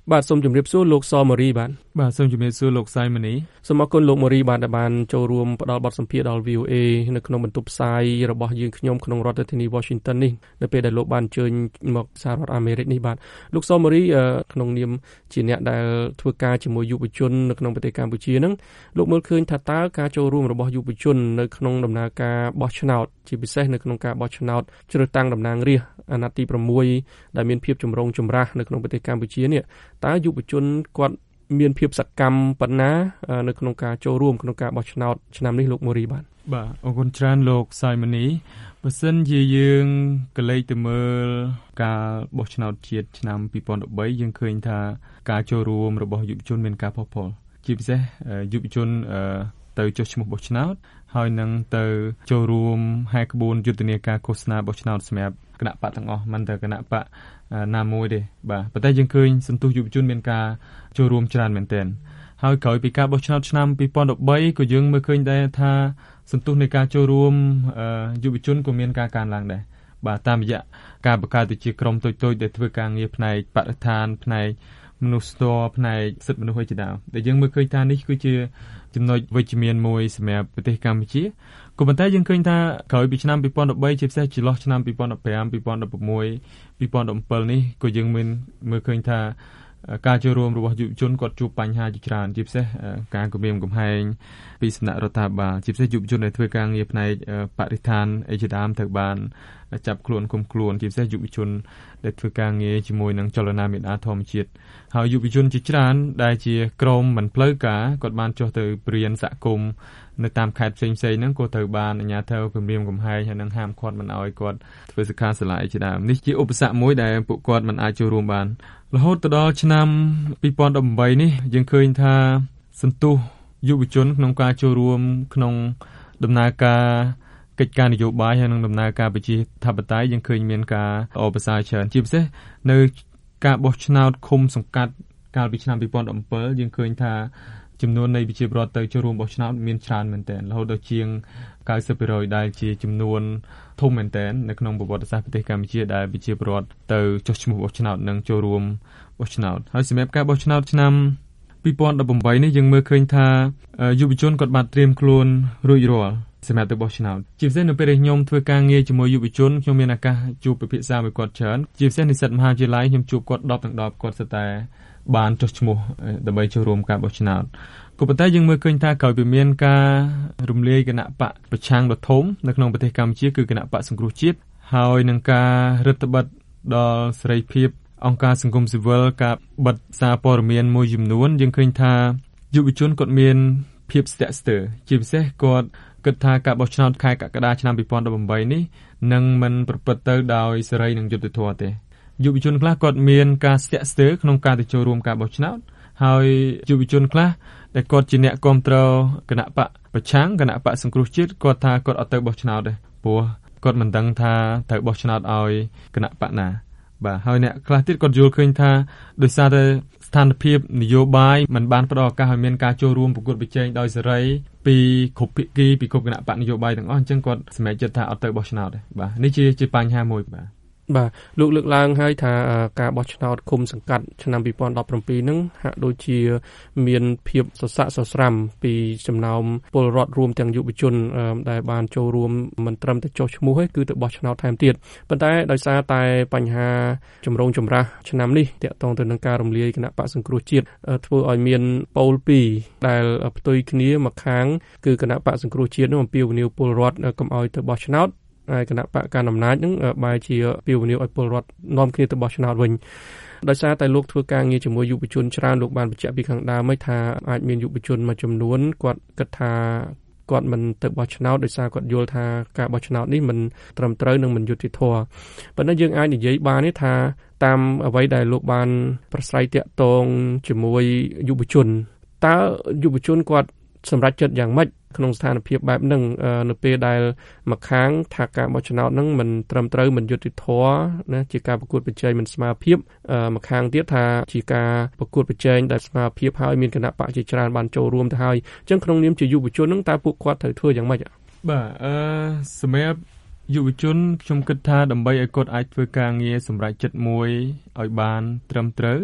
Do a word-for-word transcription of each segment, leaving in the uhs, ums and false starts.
បាទសូមជម្រាបសួរលោកសម៉ូរីបាទបាទសូមជម្រាបសួរលោកសៃម៉ានីសូមអរគុណលោកម៉ូរីបាទដែលបានចូលរួមផ្ដល់បទសម្ភាសន៍ដល់ វី អូ เอ នៅក្នុងបន្ទប់ផ្សាយរបស់យើងខ្ញុំក្នុងរដ្ឋធានី Washington នេះនៅពេលដែលលោកបានអញ្ជើញមកសហរដ្ឋអាមេរិកនេះបាទលោកសម៉ូរីក្នុងនាមជាអ្នកដែលធ្វើការជាមួយយុវជននៅក្នុងប្រទេសកម្ពុជាហ្នឹងលោកមើលឃើញថាតើការចូលរួមរបស់យុវជននៅក្នុងដំណើរការបោះឆ្នោតជាពិសេសនៅក្នុងការបោះឆ្នោតជ្រើសតាំងតំណាងរាស្ត្រអាណត្តិទី6ដែលមានភាពចម្រូងចម្រាសនៅក្នុងប្រទេសកម្ពុជានេះតើយុវជនគាត់មានភាពសកម្មប៉ុណ្ណានៅក្នុងការចូលរួមក្នុងការបោះឆ្នោតឆ្នាំនេះលោកម៉ូរីបាទបាទអរគុណច្រើនលោកសៃម៉ានីបើសិនជាយើងកលេចទៅមើលការបោះឆ្នោតជាតិឆ្នាំពីរពាន់ដប់បីយើងឃើញថាការចូលរួមរបស់យុវជនមានការផុសផុលជាពិសេសយុវជនទៅចុះឈ្មោះបោះឆ្នោតហើយនឹងទៅចូលរួមហែកក្បួនយុទ្ធនាការឃោសនាបោះឆ្នោតសម្រាប់គណៈបកទាំងអស់មិនតែគណៈបកណាមួយទេបាទប៉ុន្តែយើងឃើញសន្ទុះយុវជនមានការចូលរួមច្រើនមែនទែនហើយក្រោយពីការបោះឆ្នោតឆ្នាំពីរពាន់ដប់បីក៏យើងមើលឃើញដែរថាសន្ទុះនៃការចូលរួមយុវជនក៏មានការកើនឡើងដែរបាទតាមរយៈការបង្កើតទៅជាក្រុមតូចៗដែលធ្វើការងារផ្នែកបរិស្ថានផ្នែកមនុស្សធម៌ផ្នែកសិទ្ធិមនុស្សឯជាដើមដែលយើងមើលឃើញថានេះគឺជាចំណុចវិជ្ជមានមួយសម្រាប់ប្រទេសកម្ពុជាក៏ប៉ុន្តែយើងឃើញថាក្រោយពីឆ្នាំពីរពាន់ដប់បីជាពិសេសចន្លោះឆ្នាំពីរពាន់ដប់ប្រាំ ពីរពាន់ដប់៦ ពីរពាន់ដប់៧នេះក៏យើងមានមើលឃើញថាការចូលរួមរបស់យុវជនគាត់ជួបបញ្ហាជាច្រើនជាពិសេសការគំរាមកំហែងពីសំណាក់រដ្ឋាភិបាលជាពិសេសយុវជនដែលធ្វើការងារផ្នែកបរិស្ថានឯជាដើមត្រូវបានចាប់ខ្លួនឃុំខ្លួនជាពិសេសយុវជនដែលធ្វើការងារជាមួយនឹងចលនាមេដាធម្មជាតិហើយយុវជនជាច្រើនដែលជាក្រុមមិនផ្លូវការគាត់បានចុះទៅព្រានសហគមន៍នៅតាមខេត្តផ្សេងៗហ្នឹងក៏ត្រូវបានអាជ្ញាធរគំរាមកំហែងហើយនឹងហាមឃាត់មិនឲ្យគាត់ធ្វើសិក្ខាសាលាឯជាដើមនេះជាឧបសគ្គមួយដែលពួកគាត់មិនអាចចូលរួមបានរហូតទៅដល់ឆ្នាំពីរពាន់ដប់ប្រាំនេះយើងឃើញថាសន្ទុះយុវជនក្នុងការចូលរួមក្នុងដំណើរការកិច្ចការនយោបាយហើយនិងដំណើរការប្រជាធិបតេយ្យយើងឃើញមានការអបអរសាច្រើនជាពិសេសនៅការបោះឆ្នោតឃុំសង្កាត់កាលពីឆ្នាំពីរពាន់ដប់bảyយើងឃើញថាចំនួននៃប្រជាពលរដ្ឋទៅចូលរួមបោះឆ្នោតមានច្រើនមែនទែនរហូតដល់ជាង 九十ភាគរយ ដែលជាចំនួនធំមែនទែននៅក្នុងប្រវត្តិសាស្ត្រប្រទេសកម្ពុជាដែលប្រជាពលរដ្ឋទៅចុះឈ្មោះបោះឆ្នោតនិងចូលរួមបោះឆ្នោតហើយសម្រាប់ការបោះឆ្នោតឆ្នាំពីរពាន់ដប់ប្រាំនេះយើងមើលឃើញថាយុវជនគាត់បានត្រៀមខ្លួនរួចរាល់សម្រាប់ទៅបោះឆ្នោតជាពិសេសនៅពេលដែលខ្ញុំធ្វើការងារជាមួយយុវជនខ្ញុំមានឱកាសជួបពិភាក្សាមួយគាត់ច្រើនជាពិសេសនិស្សិតមហាវិទ្យាល័យខ្ញុំជួបគាត់ដប់ទាំងដប់គាត់ស្ទើរតែបានចុះឈ្មោះដើម្បីចូលរួមការបោះឆ្នោតក៏ប៉ុន្តែយើងមើលឃើញថាក្រោយពីមានការរំលាយគណៈបកប្រឆាំងដ៏ធំនៅក្នុងប្រទេសកម្ពុជាគឺគណៈបកសង្គ្រោះជាតិហើយនឹងការរដ្ឋបិទដល់សេរីភាពអង្គការសង្គមស៊ីវិលការបិទសារព័ត៌មានមួយចំនួនយើងឃើញថាយុវជនគាត់មានភាពស្ទាក់ស្ទើរជាពិសេសគាត់គិតថាការបោះឆ្នោតខែកក្កដាឆ្នាំពីរពាន់ដប់ប្រាំនេះនឹងមិនប្រព្រឹត្តទៅដោយសេរីនិងយុត្តិធម៌ទេយុវជនខ្លះគាត់មានការស្ទាក់ស្ទើរក្នុងការទៅចូលរួមការបោះឆ្នោតហើយយុវជនខ្លះដែលគាត់ជាអ្នកគ្រប់គ្រងគណៈបកប្រឆាំងគណៈបកសង្គ្រោះជាតិគាត់ថាគាត់អត់ទៅបោះឆ្នោតទេព្រោះគាត់មិនដឹងថាត្រូវបោះឆ្នោតឲ្យគណៈបកណាបាទហើយអ្នកខ្លះទៀតគាត់យល់ឃើញថាដោយសារតែស្ថានភាពនយោបាយមិនបានផ្ដល់ឱកាសឲ្យមានការចូលរួមប្រកួតប្រជែងដោយសេរីពីគ្រប់ភាគីពីគ្រប់គណៈបកនយោបាយទាំងអស់អញ្ចឹងគាត់សម្រេចចិត្តថាអត់ទៅបោះឆ្នោតទេបាទនេះជាជាបញ្ហាមួយបាទបាទលោកលើកឡើងហើយថាការបោះឆ្នោតឃុំសង្កាត់ឆ្នាំពីរពាន់ដប់ប្រាំហ្នឹងហាក់ដូចជាមានភាពសស័កសស្រាំពីចំណោមពលរដ្ឋរួមទាំងយុវជនដែលបានចូលរួមមិនត្រឹមតែចុះឈ្មោះទេគឺទៅបោះឆ្នោតថែមទៀតប៉ុន្តែដោយសារតែបញ្ហាចម្រូងចម្រាសឆ្នាំនេះទាក់ទងទៅនឹងការរំលាយគណៈបកសង្គ្រោះជាតិធ្វើឲ្យមានពលពីរដែលផ្ទុយគ្នាមកខាងគឺគណៈបកសង្គ្រោះជាតិនោះអំពាវនាវពលរដ្ឋកុំឲ្យទៅបោះឆ្នោតហើយគណៈបកកណ្ដាលអំណាចនឹងបែរជាពាវនាវឲ្យពលរដ្ឋនាំគ្នាទៅបោះឆ្នោតវិញដោយសារតែលោកធ្វើការងារជាមួយយុវជនច្រើនលោកបានបញ្ជាក់ពីខាងដើមថាអាចមានយុវជនមួយចំនួនគាត់គិតថាគាត់មិនទៅបោះឆ្នោតដោយសារគាត់យល់ថាការបោះឆ្នោតនេះមិនត្រឹមត្រូវនិងមិនយុត្តិធម៌ប៉ុន្តែយើងអាចនិយាយបានទេថាតាមអ្វីដែលលោកបានប្រស្រ័យតាក់ទងជាមួយយុវជនតើយុវជនគាត់សម្រេចចិត្តយ៉ាងម៉េចក្នុងស្ថានភាពបែបហ្នឹងនៅពេលដែលម្ខាងថាការបោះឆ្នោតហ្នឹងមិនត្រឹមត្រូវមិនយុត្តិធម៌ណាជាការប្រកួតប្រជែងមិនស្មើភាពម្ខាងទៀតថាជាការប្រកួតប្រជែងដែលស្មើភាពហើយមានគណៈបកជាច្រើនបានចូលរួមទៅហើយអញ្ចឹងក្នុងនាមជាយុវជនហ្នឹងតើពួកគាត់ត្រូវធ្វើយ៉ាងម៉េចបាទអឺសម្រាប់យុវជនខ្ញុំគិតថាដើម្បីឲ្យគាត់អាចធ្វើការងារសម្រេចចិត្តមួយឲ្យបានត្រឹមត្រូវ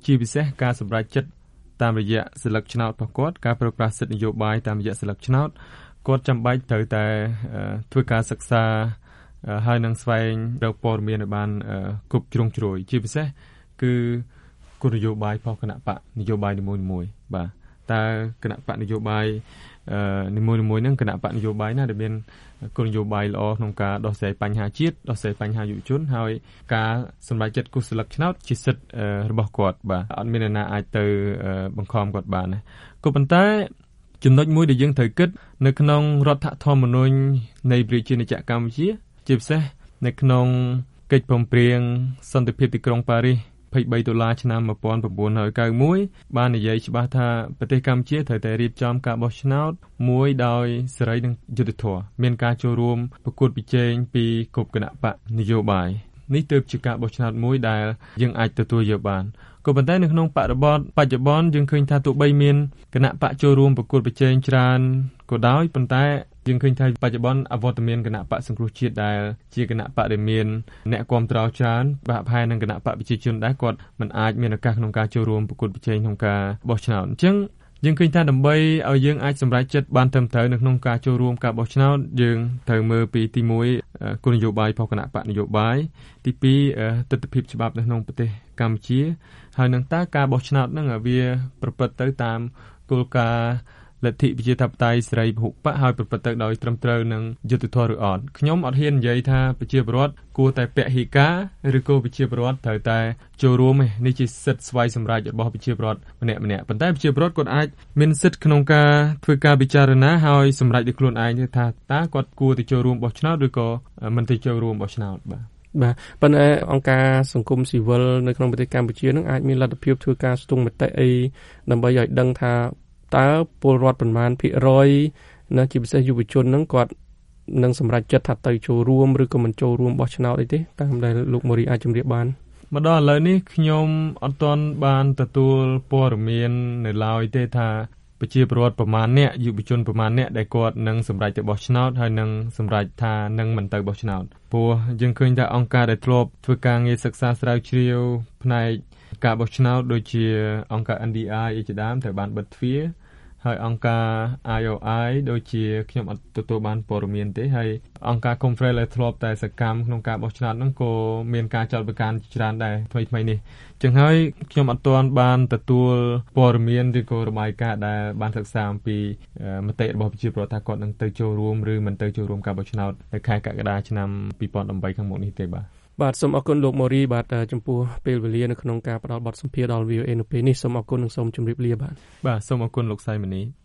ជាពិសេសការសម្រេចចិត្តតាមរយៈសិលឹកឆ្នោតរបស់គាត់ការប្រើប្រាស់សិទ្ធិនយោបាយតាមរយៈសិលឹកឆ្នោតគាត់ចាំបាច់ត្រូវតែធ្វើការសិក្សាហើយនឹងស្វែងរកព័ត៌មានឲ្យបានគ្រប់ជ្រុងជ្រោយជាពិសេសគឺគោលនយោបាយរបស់គណៈបកនយោបាយនីមួយៗបាទតើគណៈបកនយោបាយនីមួយៗហ្នឹងគណៈបកនយោបាយណាដែលមានគោលនយោបាយល្អក្នុងការដោះស្រាយបញ្ហាជាតិដោះស្រាយបញ្ហាយុវជនហើយការសម្រេចចិត្តគូសស្លឹកឆ្នោតជាសិទ្ធិរបស់គាត់បាទអត់មានអ្នកណាអាចទៅបង្ខំគាត់បានណាក៏ប៉ុន្តែចំណុចមួយដែលយើងត្រូវគិតនៅក្នុងរដ្ឋធម្មនុញ្ញនៃប្រជាណាចក្រកម្ពុជាជាពិសេសនៅក្នុងកិច្ចព្រមព្រៀងសន្តិភាពទីក្រុងប៉ារីសยี่สิบสามតុលាឆ្នាំnineteen ninety-oneបាននិយាយច្បាស់ថាប្រទេសកម្ពុជាត្រូវតែរៀបចំការបោះឆ្នោតមួយដោយសេរីនិងយុត្តិធម៌មានការចូលរួមប្រកួតប្រជែងពីគ្រប់គណៈបកនយោបាយនេះទើបជាការបោះឆ្នោតមួយដែលយើងអាចទទួលយកបានក៏ប៉ុន្តែនៅក្នុងបរិបទបច្ចុប្បន្នយើងឃើញថាទោះបីមានគណៈបកចូលរួមប្រកួតប្រជែងច្រើនក៏ដោយប៉ុន្តែយើងឃើញថាបច្ចុប្បន្នអវត្តមានគណៈបកសង្គ្រោះជាតិដែលជាគណៈបកដែលមានអ្នកគាំទ្រច្រើនបាក់ផែនឹងគណៈបកប្រជាជនដែរគាត់មិនអាចមានឱកាសក្នុងការចូលរួមប្រកួតប្រជែងក្នុងការបោះឆ្នោតអញ្ចឹងយើងឃើញថាដើម្បីឲ្យយើងអាចសម្រេចចិត្តបានត្រឹមត្រូវនៅក្នុងការចូលរួមការបោះឆ្នោតយើងត្រូវមើលពីទីមួយគោលនយោបាយរបស់គណៈបកនយោបាយទីពីរទស្សនវិជ្ជាច្បាប់នៅក្នុងប្រទេសកម្ពុជាហើយនឹងតើការបោះឆ្នោតហ្នឹងវាប្រព្រឹត្តទៅតាមគោលការណ៍លទ្ធិប្រជាធិបតេយ្យសេរីពហុបកហើយប្រព្រឹត្តទៅដោយត្រឹមត្រូវនិងយុត្តិធម៌ឬអត់ខ្ញុំអត់ហ៊ាននិយាយថាប្រជាពលរដ្ឋគួរតែពហិការឬក៏ប្រជាពលរដ្ឋត្រូវតែចូលរួមទេនេះជាសិទ្ធិស្វ័យសម្រេចរបស់ប្រជាពលរដ្ឋម្នាក់ម្នាក់ប៉ុន្តែប្រជាពលរដ្ឋគាត់អាចមានសិទ្ធិក្នុងការធ្វើការពិចារណាហើយសម្រេចដោយខ្លួនឯងថាតើគាត់គួរទៅចូលរួមបោះឆ្នោតឬក៏មិនទៅចូលរួមបោះឆ្នោតបាទបាទប៉ុន្តែអង្គការសង្គមស៊ីវិលនៅក្នុងប្រទេសកម្ពុជានឹងអាចមានលទ្ធភាពធ្វើការស្ទង់មតិអីដើម្បីឲ្យដឹងថាតើពលរដ្ឋប្រមាណភាគរយណាជាពិសេសយុវជនហ្នឹងគាត់នឹងសម្រេចចិត្តថាទៅចូលរួមឬក៏មិនចូលរួមបោះឆ្នោតអីទេតាមដែលលោកមូរីអាចជម្រាបបានមកដល់ឥឡូវនេះខ្ញុំអត់ទាន់បានទទួលព័ត៌មាននៅឡើយទេថាប្រជាពលរដ្ឋប្រមាណអ្នកយុវជនប្រមាណអ្នកដែលគាត់នឹងសម្រេចទៅបោះឆ្នោតហើយនឹងសម្រេចថានឹងមិនទៅបោះឆ្នោតព្រោះយើងឃើញថាអង្គការដែលធ្លាប់ធ្វើការងារសិក្សាស្រាវជ្រាវផ្នែកការបោះឆ្នោតដូចជាអង្គការ N D I ជាដើមត្រូវបានបិទទ្វារហើយអង្គការ I O I ដូចជាខ្ញុំអត់ទទួលបានព័ត៌មានទេហើយអង្គការ Conference ដែលធ្លាប់តែសកម្មក្នុងការបោះឆ្នោតហ្នឹងក៏មានការចោទប្រកាន់ច្រើនដែរថ្មីៗនេះចឹងហើយខ្ញុំអត់ទាន់បានទទួលព័ត៌មានឬក៏របាយការណ៍ដែលបានសិក្សាអំពីមតិរបស់ប្រជាពលរដ្ឋថាគាត់នឹងទៅចូលរួមឬមិនទៅចូលរួមការបោះឆ្នោតនៅខែកក្កដាឆ្នាំยี่สิบสามខាងមុខនេះទេបាទបាទសូមអរគុណលោកមូរីបាទចំពោះពេលវេលានៅក្នុងការផ្ដល់បទសម្ភាសន៍ដល់ V O A នៅពេលនេះសូមអរគុណនិងសូមជម្រាបលាបាទបាទសូមអរគុណលោកសៃមនី